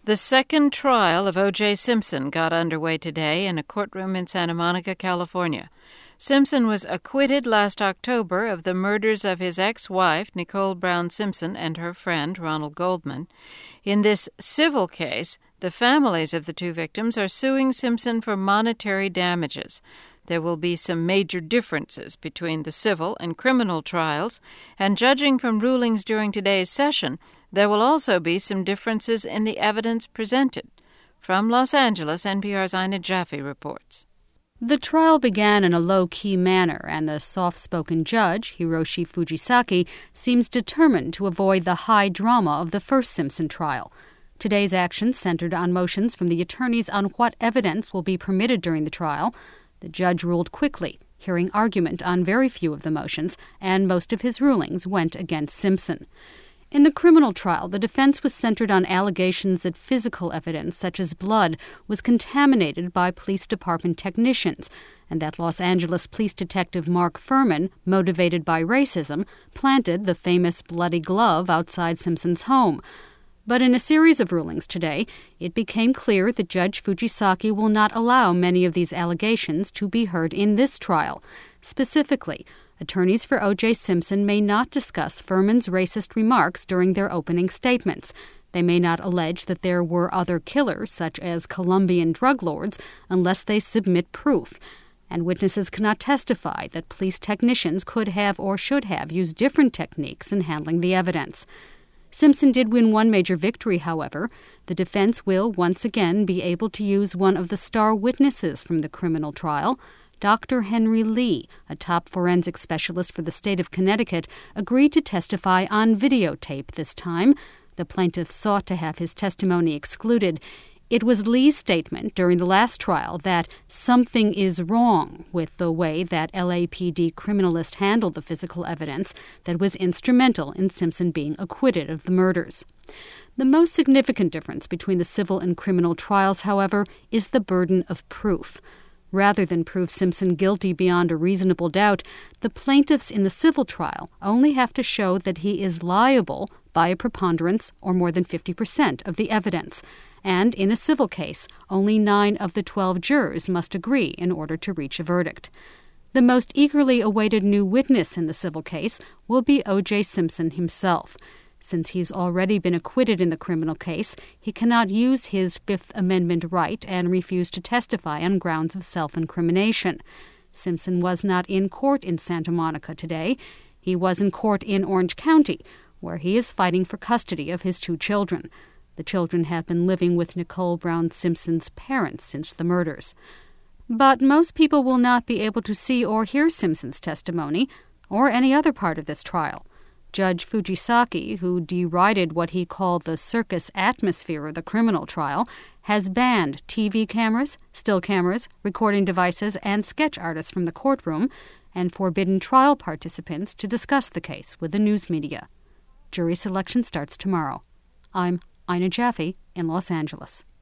The second trial of O.J. Simpson got underway today in a courtroom in Santa Monica, California. Simpson was acquitted last October of the murders of his ex-wife, Nicole Brown Simpson, and her friend, Ronald Goldman. In this civil case, the families of the two victims are suing Simpson for monetary damages. There will be some major differences between the civil and criminal trials, and judging from rulings during today's session, there will also be some differences in the evidence presented. From Los Angeles, NPR's Ina Jaffe reports. The trial began in a low-key manner, and the soft-spoken judge, Hiroshi Fujisaki, seems determined to avoid the high drama of the first Simpson trial. Today's action centered on motions from the attorneys on what evidence will be permitted during the trial. The judge ruled quickly, hearing argument on very few of the motions, and most of his rulings went against Simpson. In the criminal trial, the defense was centered on allegations that physical evidence, such as blood, was contaminated by police department technicians, and that Los Angeles police detective Mark Fuhrman, motivated by racism, planted the famous bloody glove outside Simpson's home. But in a series of rulings today, it became clear that Judge Fujisaki will not allow many of these allegations to be heard in this trial. Specifically, attorneys for O.J. Simpson may not discuss Fuhrman's racist remarks during their opening statements. They may not allege that there were other killers, such as Colombian drug lords, unless they submit proof. And witnesses cannot testify that police technicians could have or should have used different techniques in handling the evidence. Simpson did win one major victory, however. The defense will once again be able to use one of the star witnesses from the criminal trial. Dr. Henry Lee, a top forensic specialist for the state of Connecticut, agreed to testify on videotape this time. The plaintiff sought to have his testimony excluded. It was Lee's statement during the last trial that something is wrong with the way that LAPD criminalists handled the physical evidence that was instrumental in Simpson being acquitted of the murders. The most significant difference between the civil and criminal trials, however, is the burden of proof. Rather than prove Simpson guilty beyond a reasonable doubt, the plaintiffs in the civil trial only have to show that he is liable by a preponderance or more than 50% of the evidence. And in a civil case, only 9 of the 12 jurors must agree in order to reach a verdict. The most eagerly awaited new witness in the civil case will be O.J. Simpson himself. Since he's already been acquitted in the criminal case, he cannot use his Fifth Amendment right and refuse to testify on grounds of self-incrimination. Simpson was not in court in Santa Monica today. He was in court in Orange County, where he is fighting for custody of his 2 children. The children have been living with Nicole Brown Simpson's parents since the murders. But most people will not be able to see or hear Simpson's testimony or any other part of this trial. Judge Fujisaki, who derided what he called the circus atmosphere of the criminal trial, has banned TV cameras, still cameras, recording devices, and sketch artists from the courtroom, and forbidden trial participants to discuss the case with the news media. Jury selection starts tomorrow. I'm Ina Jaffe in Los Angeles.